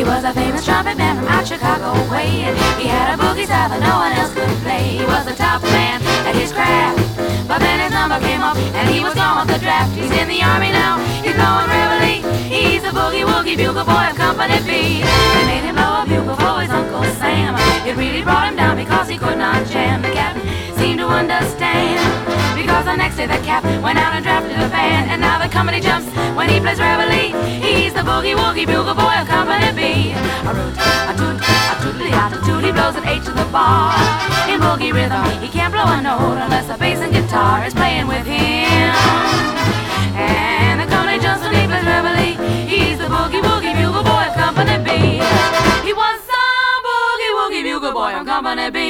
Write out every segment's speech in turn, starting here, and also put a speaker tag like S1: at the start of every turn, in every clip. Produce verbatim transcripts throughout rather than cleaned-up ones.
S1: was a famous trumpet man from out Chicago way, and he had a boogie style that no one else could play. He was the top man at his craft, but then his number came up and he was gone with the draft. He's in the army now, he's blowing reveille. He's a boogie-woogie bugle boy of Company B. They made him blow a bugle for his Uncle Sam. It really brought him down because he could not jam. The captain seemed to understand, because the next day the cap went out and drafted a band. And now the company jumps when he plays reveille. He's the boogie-woogie bugle boy of Company B. A root, a toot, a tootly, a toot, he blows an eight to the bar. In boogie rhythm, he can't blow a note unless the bass and guitar is playing with him. And the company jumps when he plays reveille. He's the boogie-woogie bugle boy of Company B. He was the boogie-woogie bugle boy of Company B.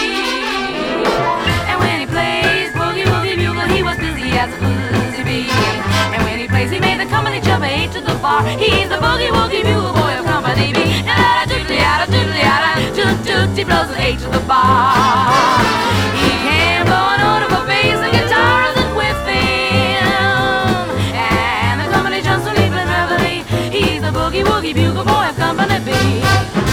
S1: And when he plays boogie-woogie bugle, he was busy as a boozy bee. And when he plays, he made the company jump eight to the bar. He's the boogie-woogie bugle boy of Company B. And da doodly da doodly da toot toot, he blows an eight to the bar. He can't blow a note of a bass and guitar isn't with him. And the company jumps when he plays reveille. He's the boogie-woogie bugle boy of Company B.